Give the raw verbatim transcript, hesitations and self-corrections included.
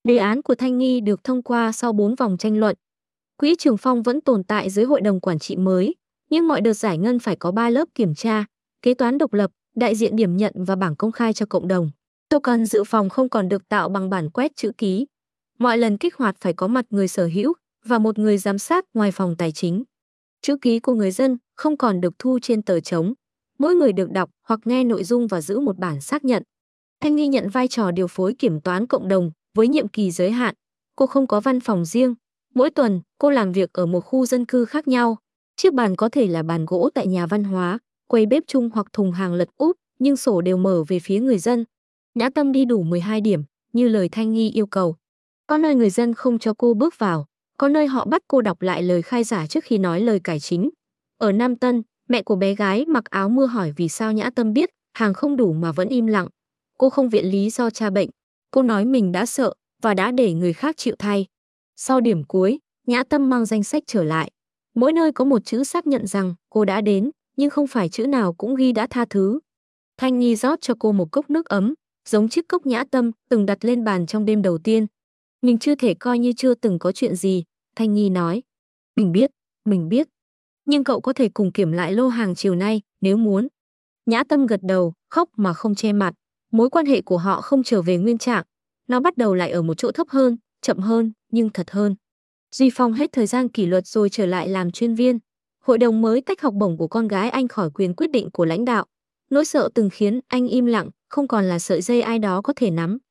Đề án của Thanh Nghi được thông qua sau bốn vòng tranh luận. Quỹ Trường Phong vẫn tồn tại dưới hội đồng quản trị mới, nhưng mọi đợt giải ngân phải có ba lớp kiểm tra, kế toán độc lập, đại diện điểm nhận và bảng công khai cho cộng đồng. Token dự phòng không còn được tạo bằng bản quét chữ ký. Mọi lần kích hoạt phải có mặt người sở hữu và một người giám sát ngoài phòng tài chính. Chữ ký của người dân không còn được thu trên tờ trống. Mỗi người được đọc hoặc nghe nội dung và giữ một bản xác nhận. Thanh Nghi nhận vai trò điều phối kiểm toán cộng đồng với nhiệm kỳ giới hạn. Cô không có văn phòng riêng. Mỗi tuần, cô làm việc ở một khu dân cư khác nhau. Chiếc bàn có thể là bàn gỗ tại nhà văn hóa, quầy bếp chung hoặc thùng hàng lật úp, nhưng sổ đều mở về phía người dân. Nhã Tâm đi đủ mười hai điểm, như lời Thanh Nghi yêu cầu. Có nơi người dân không cho cô bước vào, có nơi họ bắt cô đọc lại lời khai giả trước khi nói lời cải chính. Ở Nam Tân, mẹ của bé gái mặc áo mưa hỏi vì sao Nhã Tâm biết hàng không đủ mà vẫn im lặng. Cô không viện lý do cha bệnh. Cô nói mình đã sợ và đã để người khác chịu thay. Sau điểm cuối, Nhã Tâm mang danh sách trở lại. Mỗi nơi có một chữ xác nhận rằng cô đã đến, nhưng không phải chữ nào cũng ghi đã tha thứ. Thanh Nghi rót cho cô một cốc nước ấm, giống chiếc cốc Nhã Tâm từng đặt lên bàn trong đêm đầu tiên. Mình chưa thể coi như chưa từng có chuyện gì, Thanh Nghi nói. Mình biết, mình biết. Nhưng cậu có thể cùng kiểm lại lô hàng chiều nay, nếu muốn. Nhã Tâm gật đầu, khóc mà không che mặt. Mối quan hệ của họ không trở về nguyên trạng. Nó bắt đầu lại ở một chỗ thấp hơn, chậm hơn, nhưng thật hơn. Duy Phong hết thời gian kỷ luật rồi trở lại làm chuyên viên. Hội đồng mới tách học bổng của con gái anh khỏi quyền quyết định của lãnh đạo. Nỗi sợ từng khiến anh im lặng, không còn là sợi dây ai đó có thể nắm.